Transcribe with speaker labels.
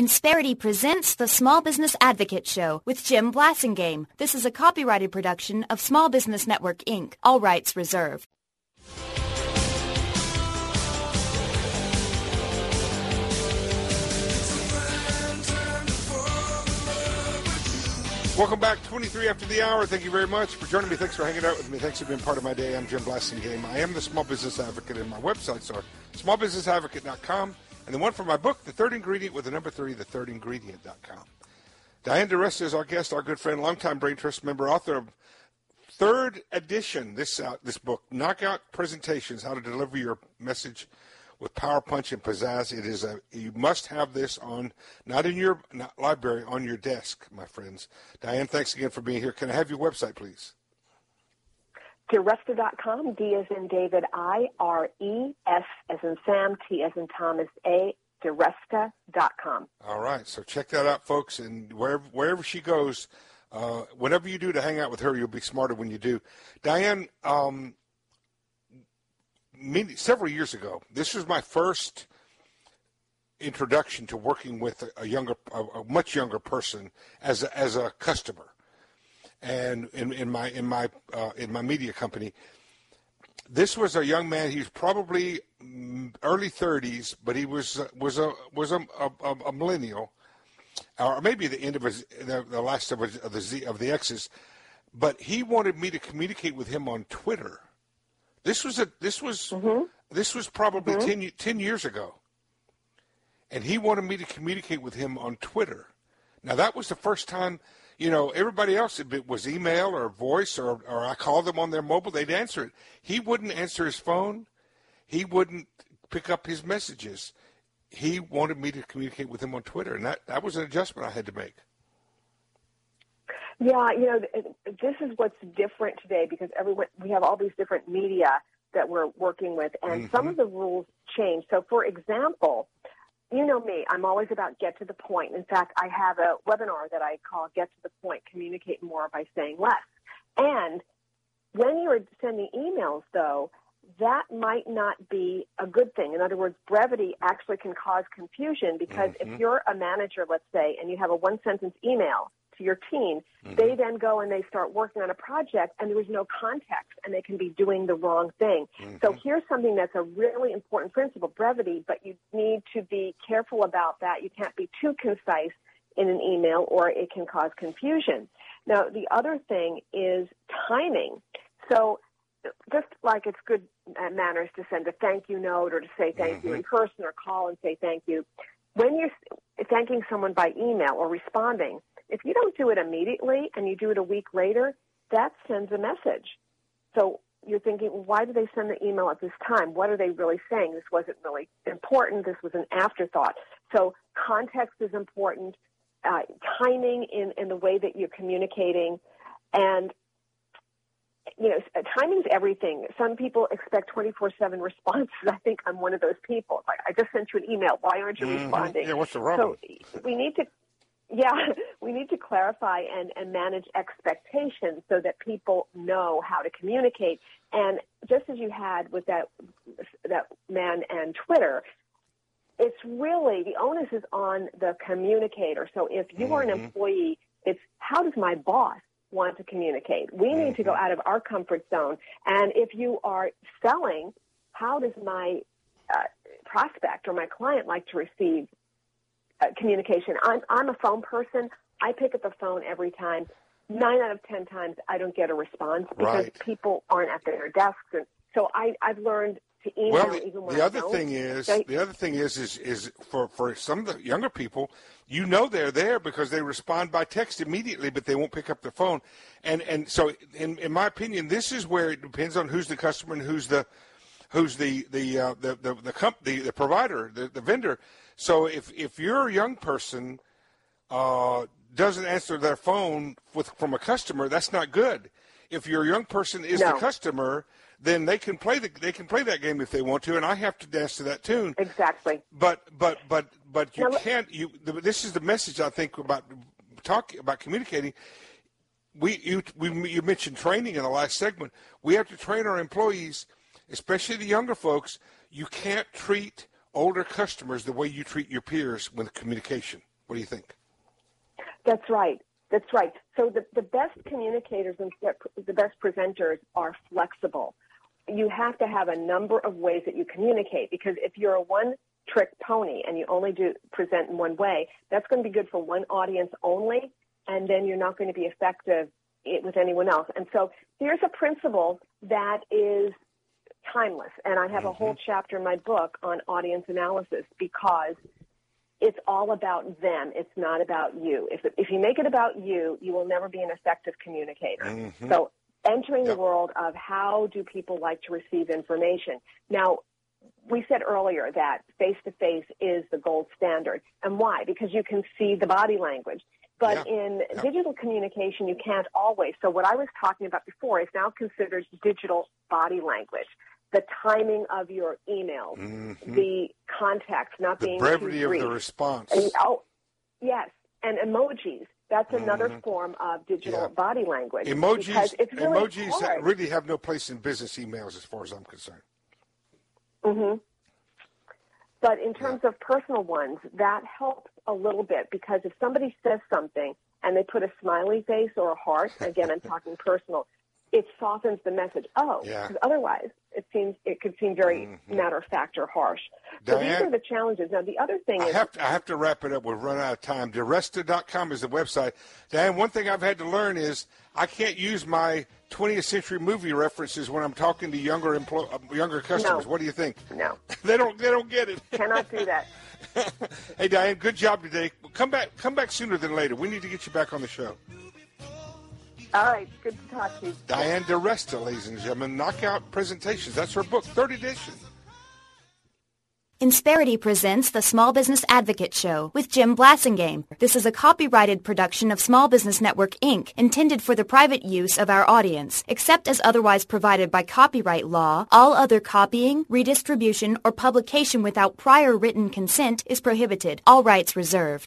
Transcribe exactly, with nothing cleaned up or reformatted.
Speaker 1: Insperity presents the Small Business Advocate Show with Jim Blasingame. This is a copyrighted production of Small Business Network, Incorporated. All rights reserved.
Speaker 2: Welcome back, twenty-three after the hour. Thank you very much for joining me. Thanks for hanging out with me. Thanks for being part of my day. I'm Jim Blasingame. I am the Small Business Advocate, and my websites are small business advocate dot com. And the one for my book, The Third Ingredient, with the number three, the third ingredient dot com. Diane DeResta is our guest, our good friend, longtime Brain Trust member, author of third edition, this uh, this book, Knockout Presentations, How to Deliver Your Message with Power, Punch, and Pizzazz. It is a, you must have this on, not in your not library, on your desk, my friends. Diane, thanks again for being here. Can I have your website, please?
Speaker 3: DeResta dot com, D as in David, I, R E, S as in Sam, T as in Thomas, A, DeResta dot com.
Speaker 2: All right, so check that out, folks, and wherever, wherever she goes, uh, whatever you do to hang out with her, you'll be smarter when you do. Diane, um, many, several years ago, this was my first introduction to working with a, a younger, a, a much younger person as a, as a customer. And in, in my in my uh, in my media company, this was a young man. He was probably early thirties, but he was uh, was a was a, a, a millennial, or maybe the end of his the, the last of, his, of the Z, of the X's. But he wanted me to communicate with him on Twitter. This was a this was mm-hmm. this was probably mm-hmm. ten, ten years ago, and he wanted me to communicate with him on Twitter. Now that was the first time. You know, everybody else, if it was email or voice or, or I called them on their mobile, they'd answer it. He wouldn't answer his phone. He wouldn't pick up his messages. He wanted me to communicate with him on Twitter, and that, that was an adjustment I had to make.
Speaker 3: Yeah, you know, this is what's different today because everyone we have all these different media that we're working with, and mm-hmm. some of the rules change. So, for example, you know me, I'm always about get to the point. In fact, I have a webinar that I call Get to the Point, Communicate More by Saying Less. And when you're sending emails, though, that might not be a good thing. In other words, brevity actually can cause confusion because mm-hmm. if you're a manager, let's say, and you have a one-sentence email to your team, mm-hmm. they then go and they start working on a project and there is no context and they can be doing the wrong thing. Mm-hmm. So here's something that's a really important principle, brevity, but you need to be careful about that. You can't be too concise in an email or it can cause confusion. Now, the other thing is timing. So just like it's good manners to send a thank you note or to say thank mm-hmm. you in person or call and say thank you, when you're thanking someone by email or responding, if you don't do it immediately and you do it a week later, that sends a message. So you're thinking, well, why did they send the email at this time? What are they really saying? This wasn't really important. This was an afterthought. So context is important, uh, timing in, in the way that you're communicating, and you know, timing's everything. Some people expect twenty-four seven responses. I think I'm one of those people. Like, I just sent you an email. Why aren't you
Speaker 2: mm-hmm.
Speaker 3: responding?
Speaker 2: Yeah, what's the problem?
Speaker 3: So we need to Yeah, we need to clarify and, and manage expectations so that people know how to communicate. And just as you had with that that man and Twitter, it's really, the onus is on the communicator. So if you mm-hmm. are an employee, it's how does my boss want to communicate? We need mm-hmm. to go out of our comfort zone. And if you are selling, how does my uh, prospect or my client like to receive Uh, communication? I'm, I'm a phone person. I pick up the phone every time. Nine out of ten times I don't get a response because
Speaker 2: right.
Speaker 3: people aren't at their desks. And so I, I've learned to email
Speaker 2: well, the,
Speaker 3: even when
Speaker 2: the
Speaker 3: I
Speaker 2: other
Speaker 3: don't.
Speaker 2: thing is
Speaker 3: so,
Speaker 2: the other thing is is is for, for some of the younger people, you know they're there because they respond by text immediately, but they won't pick up the phone. And and so in, in my opinion, this is where it depends on who's the customer and who's the who's the the uh, the the the, comp- the the provider, the, the vendor. So if, if your young person uh, doesn't answer their phone with from a customer, that's not good. If your young person is
Speaker 3: no.
Speaker 2: the customer, then they can play the they can play that game if they want to, and I have to dance to that tune.
Speaker 3: Exactly.
Speaker 2: But but but but you
Speaker 3: now,
Speaker 2: can't. You this is the message I think about talk about communicating. We you we you mentioned training in the last segment. We have to train our employees, especially the younger folks. You can't treat older customers the way you treat your peers with communication. What do you think?
Speaker 3: That's right. That's right. So the, the best communicators and the best presenters are flexible. You have to have a number of ways that you communicate, because if you're a one-trick pony and you only do present in one way, that's going to be good for one audience only, and then you're not going to be effective with anyone else. And so here's a principle that is timeless, and I have mm-hmm. a whole chapter in my book on audience analysis, because it's all about them. It's not about you. If if you make it about you, you will never be an effective communicator. Mm-hmm. So entering yep. the world of how do people like to receive information. Now, we said earlier that face-to-face is the gold standard. And why? Because you can see the body language. But yeah. in yeah. digital communication, you can't always. So what I was talking about before is now considered digital body language. The timing of your emails, mm-hmm. the context not
Speaker 2: the
Speaker 3: being
Speaker 2: brevity
Speaker 3: too brief.
Speaker 2: of the response.
Speaker 3: And, oh, yes, and emojis. That's another mm-hmm. form of digital yeah. body language.
Speaker 2: Emojis,
Speaker 3: it's really
Speaker 2: emojis
Speaker 3: hard.
Speaker 2: really have no place in business emails, as far as I'm concerned.
Speaker 3: Mm-hmm. But in terms yeah. of personal ones, that helps a little bit, because if somebody says something and they put a smiley face or a heart, again, I'm talking personal, it softens the message. Oh,
Speaker 2: yeah.
Speaker 3: because otherwise it seems it could seem very mm-hmm. matter of fact or harsh. So
Speaker 2: Diane,
Speaker 3: these are the challenges. Now, the other thing
Speaker 2: I
Speaker 3: is
Speaker 2: have to, I have to wrap it up. We've run out of time. Diresta dot com is the website. Diane, one thing I've had to learn is I can't use my twentieth century movie references when I'm talking to younger emplo- younger customers.
Speaker 3: No.
Speaker 2: What do you think?
Speaker 3: No,
Speaker 2: they don't. They don't get it.
Speaker 3: Cannot do that.
Speaker 2: Hey, Diane, good job today. Come back. Come back sooner than later. We need to get you back on the show.
Speaker 3: All right, good to talk to you.
Speaker 2: Diane Diresta, ladies and gentlemen, Knockout Presentations. That's her book, third edition.
Speaker 1: Insperity presents the Small Business Advocate Show with Jim Blasingame. This is a copyrighted production of Small Business Network, Incorporated, intended for the private use of our audience. Except as otherwise provided by copyright law, all other copying, redistribution, or publication without prior written consent is prohibited. All rights reserved.